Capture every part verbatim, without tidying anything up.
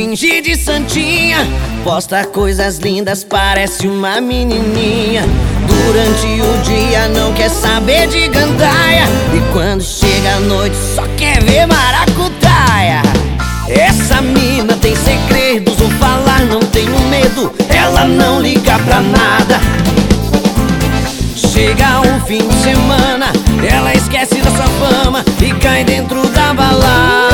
finge de santinha, posta coisas lindas, parece uma menininha. Durante o dia não quer saber de gandaia, e quando chega a noite só quer ver maracutaia. Essa mina tem segredos, vou falar, não tenho medo. Ela não liga pra nada. Chega o fim de semana, ela esquece da sua fama e cai dentro da balada.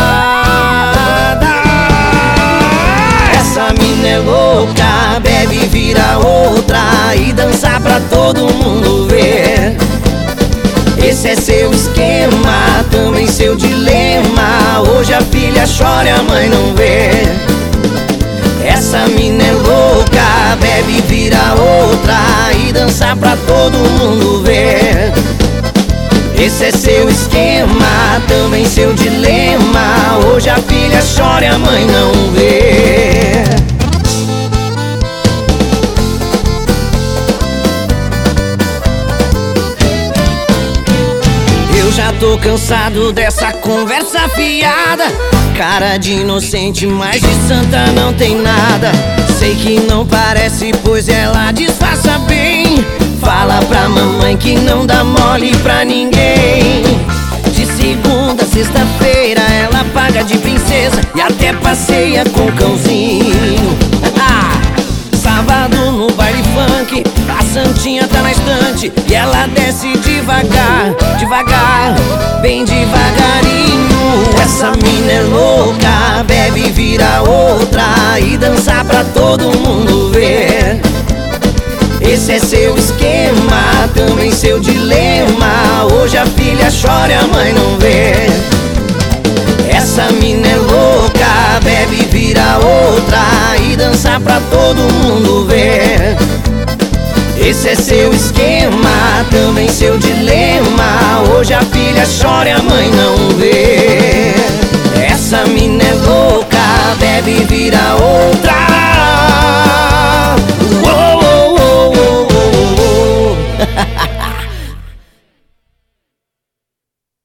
Essa mina é louca, bebe, vira outra e dança pra todo mundo ver. Esse é seu esquema, também seu dilema. Hoje a filha chora e a mãe não vê. Essa mina é louca, bebe, vira outra e dança pra todo mundo ver. Esse é seu esquema, também seu dilema. Hoje a filha chora e a mãe não vê. Eu já tô cansado dessa conversa fiada. Cara de inocente, mas de santa não tem nada. Sei que não parece, pois ela disfarça bem. Fala pra mamãe que não dá mole pra ninguém. De segunda a sexta-feira ela paga de princesa e até passeia com o cãozinho. Ah, sábado no baile funk, a santinha tá na estante e ela desce devagar, devagar, bem devagarinho. Essa mina é louca, bebe, vira outra e dança pra todo mundo ver. Esse é seu esquema, também seu dilema. Hoje a filha chora e a mãe não vê. Essa mina é louca, bebe, vira outra e dança pra todo mundo ver. Esse é seu esquema, também seu dilema. Hoje a filha chora e a mãe não vê. Essa mina é louca, bebe, vira outra